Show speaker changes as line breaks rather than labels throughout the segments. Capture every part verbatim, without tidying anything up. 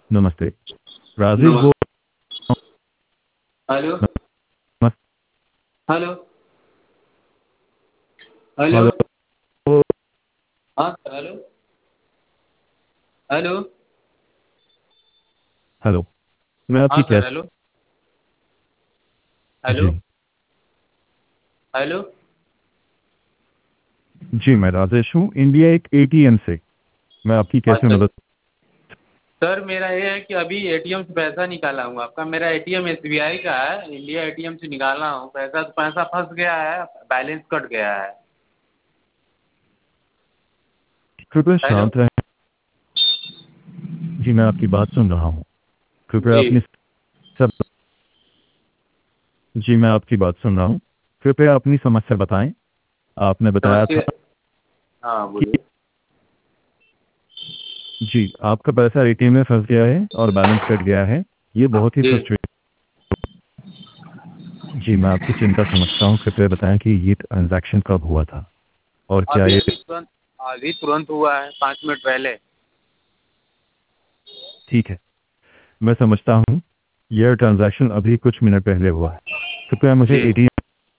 नमस्ते। राजेश बोल।
नमस्ते। हेलो।
नमस्ते।
हेलो। हेलो।
हेलो।
हाँ सर, हेलो। हेलो।
हेलो। मैं
हाँ
आपकी
सर,
कैसे?
हेलो। हेलो।
जी।
हेलो।
जी मैं राजेश हूँ, इंडिया एक एटीएम से। मैं आपकी कैसे
अच्छा
मदद?
सर, मेरा ये है कि अभी एटीएम से पैसा निकाला हूँ आपका। मेरा एटीएम एसबीआई का है, इंडिया एटीएम से निकाला हूँ पैसा, तो पैसा फंस गया है, बैलेंस कट गया है।
कृपया
हेलो।
शांत रहें। जी मैं आपकी बात सुन रहा हूँ। कृपया
जी।
अपनी सब। जी मैं आपकी बात सुन रहा हूँ। कृपया अपनी समस्या बताएं। आपने बताया
नमस्ते।
था
हाँ
कि
बोलिए।
जी आपका पैसा एटीएम में फंस गया है और बैलेंस कट गया है। ये बहुत ही
जी।
फ्रस्ट्रेटिंग। जी मैं आपकी चिंता समझता हूँ। कृपया बताएं कि ये ट्रांजैक्शन कब हुआ था और क्या
अभी
ये?
अभी तुरंत अभी तुरंत हुआ है, पाँच मिनट पहले।
ठीक है, मैं समझता हूँ। यह ट्रांजैक्शन अभी कुछ मिनट पहले हुआ है। कृपया मुझे
जी।
एटीएम।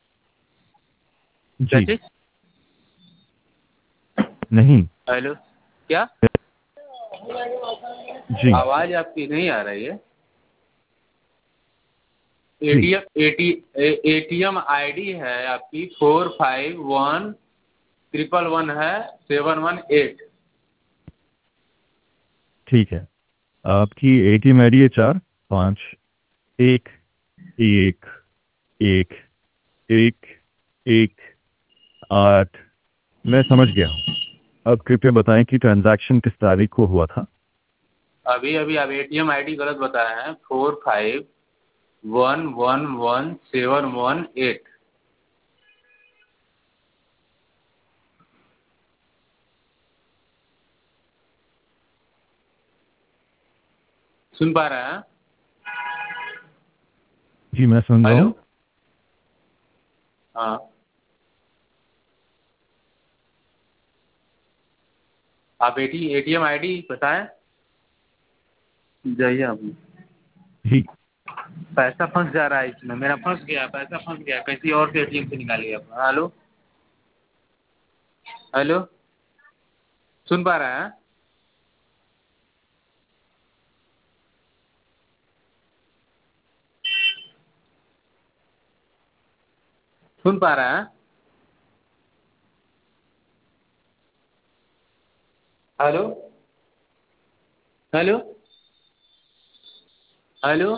क्या
जी।
चीज?
नहीं।
हेलो। क्या?
जी।
आवाज आपकी नहीं आ रही है।
जी।
एटीएम एटी एटीएम आईडी है आपकी four five one triple one है, सेवन वन एट।
ठीक है, आपकी एटीएम आईडी है चार पाँच एक एक एक एक एक आठ। मैं समझ गया हूँ। अब कृपया बताएं कि ट्रांजैक्शन किस तारीख को हुआ था?
अभी अभी आप एटीएम आईडी गलत बताए हैं, four five one one one seven one eight. सुन पा रहे हैं?
जी मैं सुन रहा
हेलो।
हूँ।
हाँ, आप एटी एटीएम आईडी बताएं। जाइए आप।
जी।
पैसा फंस जा रहा है इसमें, मेरा फंस गया, पैसा फंस गया, किसी और से एटीएम से निकालिए आप। हेलो। हेलो। सुन पा रहे हैं? सुन पा रहे हैं? हेलो। हेलो। हेलो।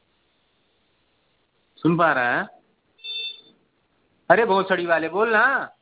सुन पा रहे हैं? अरे भोसड़ी वाले बोल ना।